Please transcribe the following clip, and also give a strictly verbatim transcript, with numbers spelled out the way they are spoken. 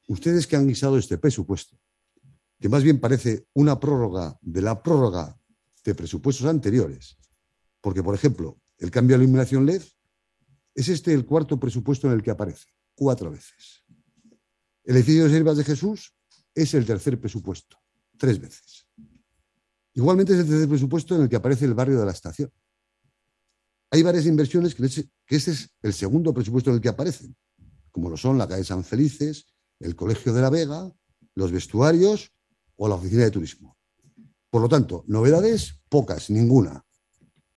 ustedes que han guisado este presupuesto, que más bien parece una prórroga de la prórroga de presupuestos anteriores, porque, por ejemplo, el cambio de iluminación L E D es este el cuarto presupuesto en el que aparece, cuatro veces. El edificio de Siervas de Jesús es el tercer presupuesto, tres veces. Igualmente es el tercer presupuesto en el que aparece el barrio de la Estación. Hay varias inversiones que, que este es el segundo presupuesto en el que aparecen, como lo son la calle San Felices, el Colegio de la Vega, los vestuarios o la oficina de turismo. Por lo tanto, novedades pocas, ninguna.